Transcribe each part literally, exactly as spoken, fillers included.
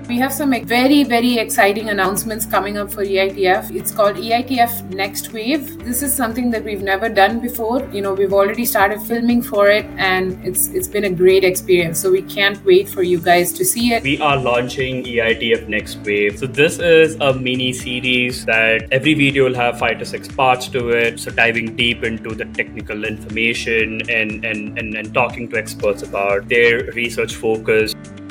We have some very, very exciting announcements coming up for E I T F. It's called E I T F Next Wave. This is something that we've never done before. You know, we've already started filming for it, and it's it's been a great experience. So we can't wait for you guys to see it. We are launching E I T F Next Wave. So this is a mini series that every video will have five to six parts to it. So diving deep into the technical information and, and, and, and talking to experts about their research focus.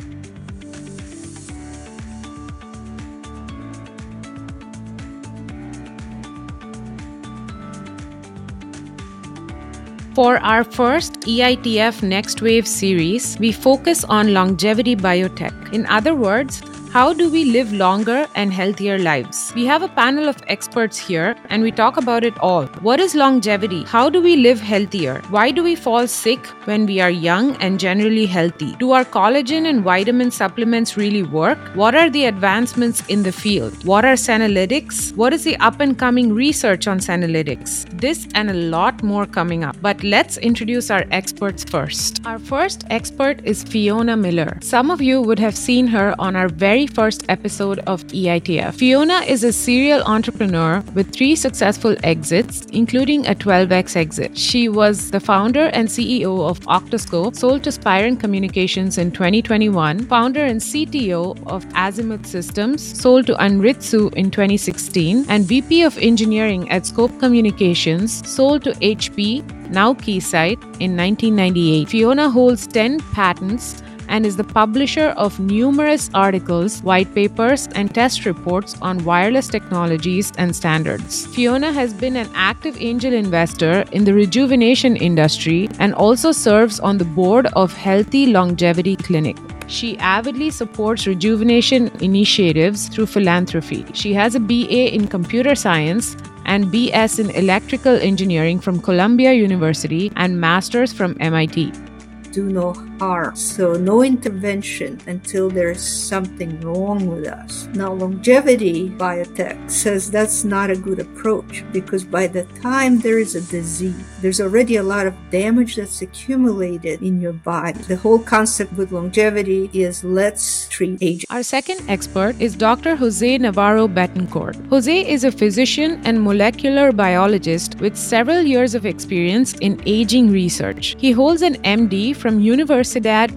For our first E I T F Next Wave series, we focus on longevity biotech. In other words, how do we live longer and healthier lives? We have a panel of experts here and we talk about it all. What is longevity? How do we live healthier? Why do we fall sick when we are young and generally healthy? Do our collagen and vitamin supplements really work? What are the advancements in the field? What are senolytics? What is the up and coming research on senolytics? This and a lot more coming up. But let's introduce our experts first. Our first expert is Fiona Miller. Some of you would have seen her on our very first episode of E I T F. Fiona is a serial entrepreneur with three successful exits, including a twelve X exit. She was the founder and C E O of Octoscope, sold to Spirent Communications in twenty twenty-one, founder and C T O of Azimuth Systems, sold to Anritsu in twenty sixteen, and V P of Engineering at Scope Communications, sold to H P, now Keysight, in nineteen ninety-eight. Fiona holds ten patents and is the publisher of numerous articles, white papers, and test reports on wireless technologies and standards. Fiona has been an active angel investor in the rejuvenation industry and also serves on the board of Healthy Longevity Clinic. She avidly supports rejuvenation initiatives through philanthropy. She has a B A in computer science and B S in electrical engineering from Columbia University and Masters from M I T. Do no harm. So no intervention until there's something wrong with us. Now, longevity biotech says that's not a good approach because by the time there is a disease, there's already a lot of damage that's accumulated in your body. The whole concept with longevity is let's treat aging. Our second expert is Doctor Jose Navarro Betancourt. Jose is a physician and molecular biologist with several years of experience in aging research. He holds an M D from Universidad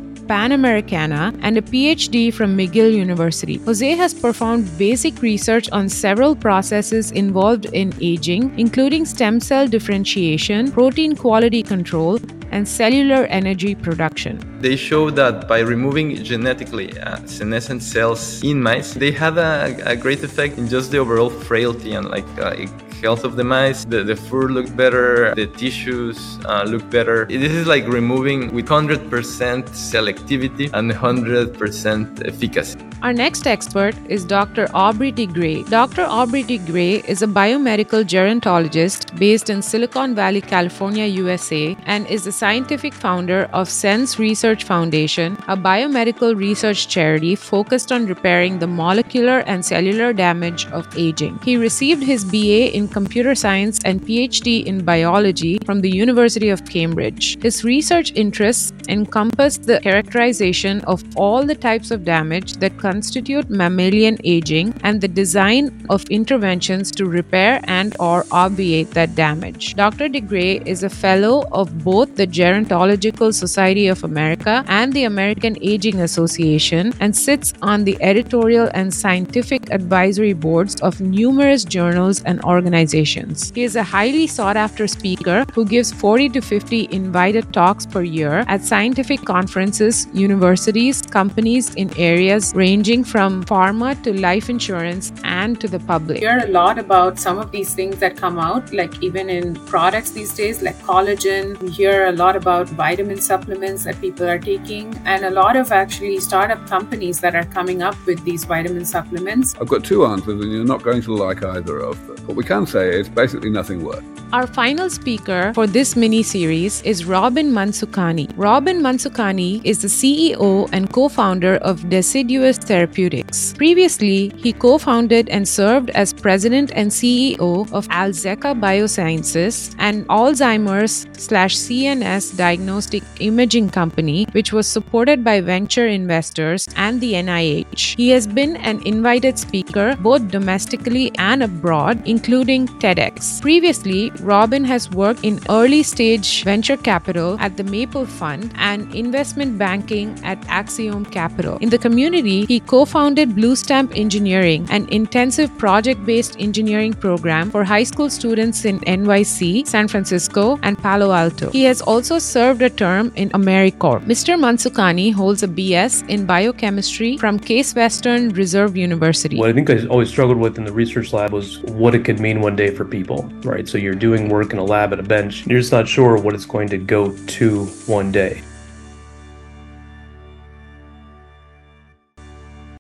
Panamericana and a P H D from McGill University. Jose has performed basic research on several processes involved in aging, including stem cell differentiation, protein quality control, and cellular energy production. They show that by removing genetically uh, senescent cells in mice, they had a, a great effect in just the overall frailty and like uh, health of the mice. The, the fur looked better, the tissues uh, looked better. This is like removing with one hundred percent selectivity and one hundred percent efficacy. Our next expert is Doctor Aubrey de Grey. Doctor Aubrey de Grey is a biomedical gerontologist based in Silicon Valley, California, U S A, and is the scientific founder of Sense Research Foundation, a biomedical research charity focused on repairing the molecular and cellular damage of aging. He received his B A in computer science and P H D in biology from the University of Cambridge. His research interests encompass the characterization of all the types of damage that constitute mammalian aging and the design of interventions to repair and or obviate that damage. Doctor de Grey is a fellow of both the Gerontological Society of America and the American Aging Association and sits on the editorial and scientific advisory boards of numerous journals and organizations. He is a highly sought-after speaker who gives forty to fifty invited talks per year at scientific conferences, universities, companies in areas ranging from pharma to life insurance and to the public. We hear a lot about some of these things that come out, like even in products these days, like collagen. We hear a lot about vitamin supplements that people are taking, and a lot of actually startup companies that are coming up with these vitamin supplements. I've got two answers, and you're not going to like either of them. What we can say is basically nothing works. Our final speaker for this mini-series is Robin Mansukhani. Robin Mansukhani is the C E O and co-founder of Deciduous Therapeutics. Previously, he co-founded and served as president and C E O of Alzeca Biosciences, an Alzheimer's slash C N S diagnostic imaging company, which was supported by venture investors and the N I H. He has been an invited speaker both domestically and abroad, including TEDx. Previously, Robin has worked in early-stage venture capital at the Maple Fund and investment banking at Axiom Capital. In the community, he co-founded Blue Stamp Engineering, an intensive project-based engineering program for high school students in N Y C, San Francisco, and Palo Alto. He has also served a term in AmeriCorps. Mister Mansukhani holds a B S in biochemistry from Case Western Reserve University. What I think I always struggled with in the research lab was what it could mean one day for people, right? So you're doing work in a lab at a bench, you're just not sure what it's going to go to one day.